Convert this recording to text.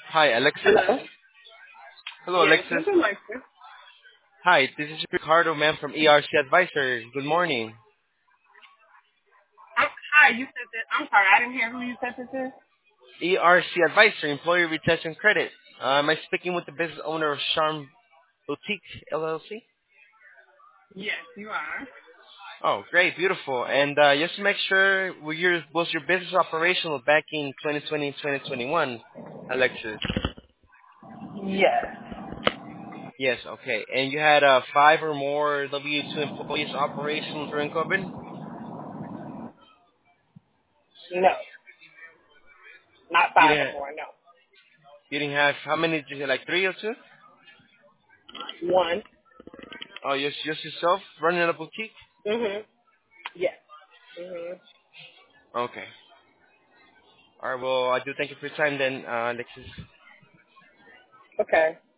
Hi, Alexis. Hello? Hello, Yes, this Alexis. is Lexi. Hi, this is Ricardo, ma'am, from ERC Advisor. Good morning. Hi, you said that. I'm sorry, I didn't hear who you said this is. ERC Advisor, Employee Retention Credit. Am I speaking with the business owner of Charm Boutique LLC? Yes, you are. Oh, great, beautiful. And just to make sure, was your business operational back in 2020 2021, Alexis? Yes. Yes, okay. And you had five or more W-2 employees operational during COVID? No. Not You five or didn't, more, no. you didn't have, how many did you have, like three or two? One. Oh, just yourself running a boutique? Mhm. Yes. Mhm. Okay. All right. Well, I do thank you for your time then, Alexis. Okay.